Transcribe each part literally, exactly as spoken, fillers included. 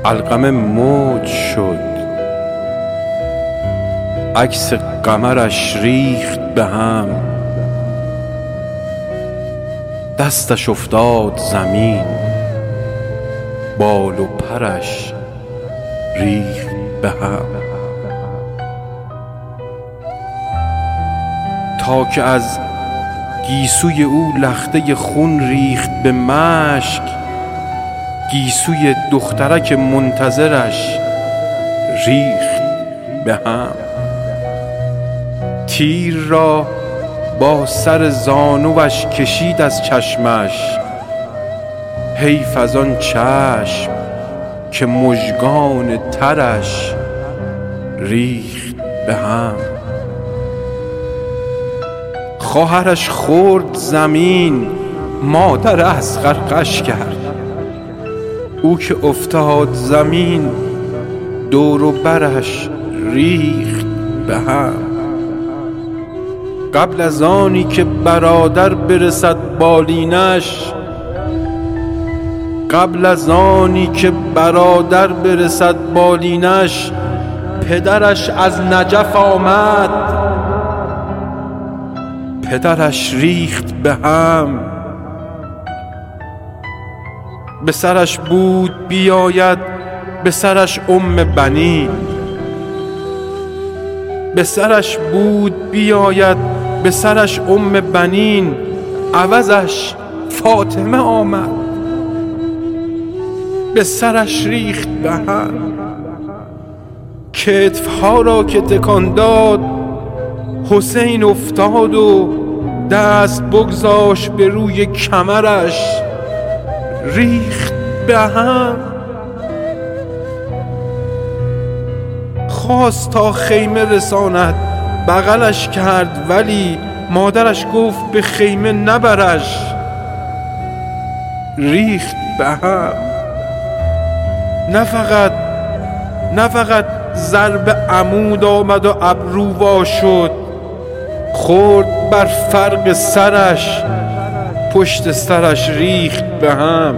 علقمه موج شد، عکس قمرش ریخت به هم، دستش افتاد زمین، بال و پرش ریخت به هم. تا که از گیسوی او لخته خون ریخت به مشک، گیسوی دخترک منتظرش ریخت به هم. تیر را با سر زانوش کشید از چشمش، حیف از آن چشم که مژگان ترش ریخت به هم. خواهرش خورد زمین، مادر اصغر غش کرد، او که افتاد زمین دور و برش ریخت به هم. قبل از آنی که برادر برسد بالینش، قبل از آنی که برادر برسد بالینش، پدرش از نجف آمد، پدرش ریخت به هم. به سرش بود بیاید به سرش ام بنین، به سرش بود بیاید به سرش ام بنین، عوضش فاطمه آمد، به سرش ریخت به هم. کتفها را که تکان داد، حسین افتاد و دست بگذاشت به روی کمرش، ریخت به هم. خواست تا خیمه رساند، بغلش کرد ولی مادرش گفت به خیمه نبرش، ریخت به هم. نه فقط نه فقط ضرب عمود آمد و ابرو وا شد، خورد بر فرق سرش، پشت سرش ریخت به هم.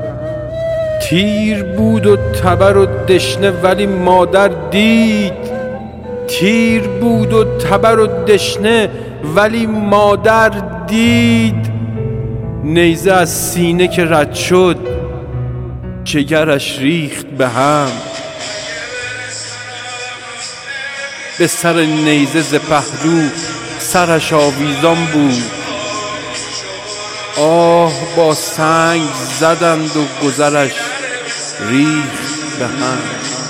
تیر بود و تبر و دشنه ولی مادر دید، تیر بود و تبر و دشنه ولی مادر دید. نیزه از سینه که رد شد، جگرش ریخت به هم. به سر نیزه ز پهلو سرش آویزان بود، آه با سنگ زدند و گذرش ریخت به هم.